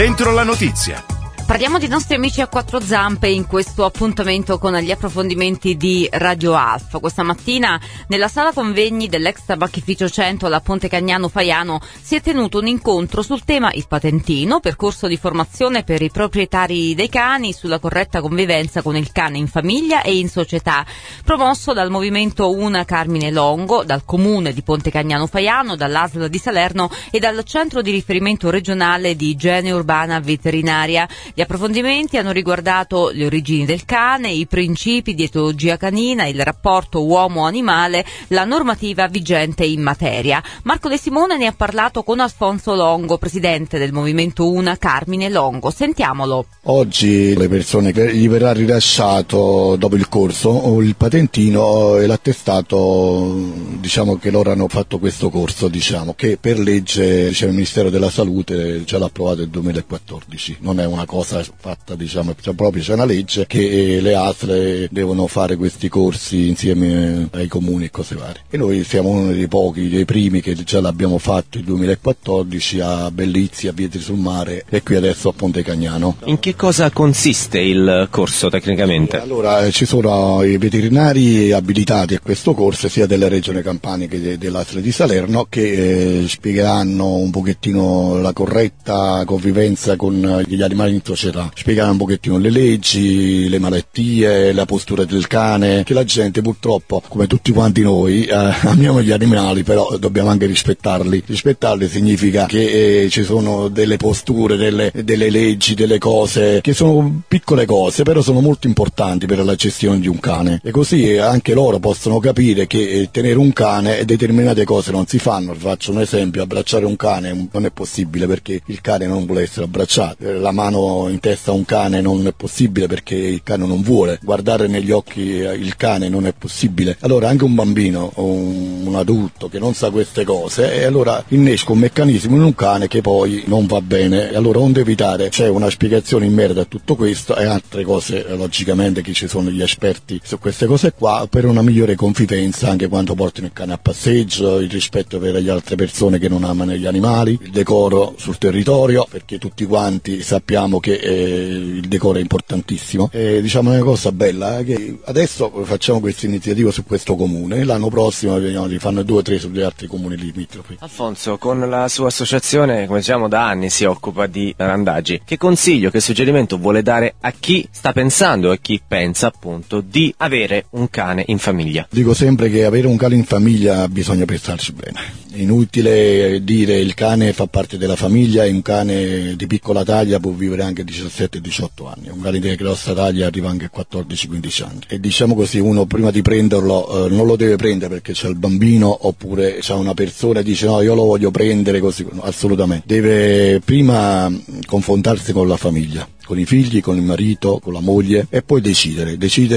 Dentro la notizia. Parliamo di nostri amici a quattro zampe in questo appuntamento con gli approfondimenti di Radio Alfa. Questa mattina nella sala convegni dell'ex tabacchificio 100 alla Ponte Cagnano Faiano si è tenuto un incontro sul tema Il Patentino, percorso di formazione per i proprietari dei cani sulla corretta convivenza con il cane in famiglia e in società, promosso dal movimento Una Carmine Longo, dal comune di Ponte Cagnano Faiano, dall'ASL di Salerno e dal centro di riferimento regionale di igiene urbana veterinaria. Gli approfondimenti hanno riguardato le origini del cane, i principi di etologia canina, il rapporto uomo-animale, la normativa vigente in materia. Marco De Simone ne ha parlato con Alfonso Longo, presidente del movimento Una Carmine Longo. Sentiamolo. Oggi le persone che gli verrà rilasciato dopo il corso il patentino e l'attestato, diciamo che loro hanno fatto questo corso, diciamo che per legge il Ministero della Salute già l'ha approvato nel 2014, non è una cosa fatta, diciamo, proprio c'è una legge che le ASL devono fare questi corsi insieme ai comuni e cose varie. E noi siamo uno dei pochi, dei primi che già l'abbiamo fatto nel 2014 a Bellizzi, a Vietri sul Mare e qui adesso a Ponte Cagnano. In che cosa consiste il corso tecnicamente? Allora ci sono i veterinari abilitati a questo corso sia della Regione Campania che dell'ASL di Salerno che spiegheranno un pochettino la corretta convivenza con gli animali in società, spiegare un pochettino le leggi, le malattie, la postura del cane, che la gente purtroppo, come tutti quanti noi, amiamo gli animali, però dobbiamo anche rispettarli. Rispettarli significa che ci sono delle posture, delle leggi, delle cose, che sono piccole cose, però sono molto importanti per la gestione di un cane. E così anche loro possono capire che tenere un cane e determinate cose non si fanno. Faccio un esempio, abbracciare un cane non è possibile perché il cane non vuole essere abbracciato. La mano in testa a un cane non è possibile perché il cane non vuole, guardare negli occhi il cane non è possibile. Allora anche un bambino o un adulto che non sa queste cose e allora innesca un meccanismo in un cane che poi non va bene. E allora onde evitare c'è una spiegazione in merito a tutto questo e altre cose, logicamente che ci sono gli esperti su queste cose qua, per una migliore convivenza anche quando portano il cane a passeggio, il rispetto per le altre persone che non amano gli animali, il decoro sul territorio, perché tutti quanti sappiamo che il decoro è importantissimo. Diciamo una cosa bella che adesso facciamo questa iniziativa su questo comune, l'anno prossimo vediamo di farne 2 o 3 sugli altri comuni limitrofi. Alfonso, con la sua associazione, come diciamo da anni, si occupa di randagi. Che consiglio, che suggerimento vuole dare a chi sta pensando, a chi pensa appunto di avere un cane in famiglia? Dico sempre che avere un cane in famiglia bisogna pensarci bene. È inutile dire il cane fa parte della famiglia e un cane di piccola taglia può vivere anche 17-18 anni, un cane di grossa taglia arriva anche a 14-15 anni. E diciamo così, uno prima di prenderlo non lo deve prendere perché c'è il bambino oppure c'è una persona e dice no, io lo voglio prendere così, no, assolutamente. Deve prima confrontarsi con la famiglia, con i figli, con il marito, con la moglie e poi decidere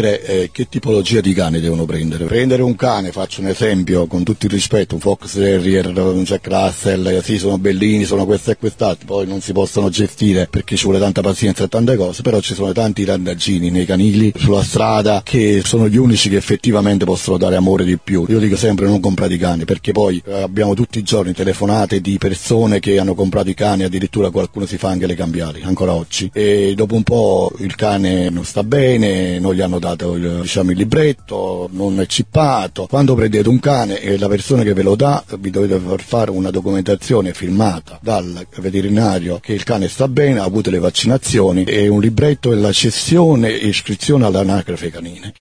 che tipologia di cane devono prendere. Prendere un cane, faccio un esempio con tutto il rispetto, un Fox Terrier, un Jack Russell, sì sono bellini, sono questo e quest'altro, poi non si possono gestire perché ci vuole tanta pazienza e tante cose, però ci sono tanti randaggini nei canili sulla strada che sono gli unici che effettivamente possono dare amore di più. Io dico sempre non comprate i cani perché poi abbiamo tutti i giorni telefonate di persone che hanno comprato i cani, addirittura qualcuno si fa anche le cambiali, ancora oggi. E dopo un po' il cane non sta bene, non gli hanno dato il libretto, non è chippato. Quando prendete un cane e la persona che ve lo dà vi dovete far fare una documentazione firmata dal veterinario che il cane sta bene, ha avuto le vaccinazioni e un libretto e la cessione e iscrizione all'anagrafe canine.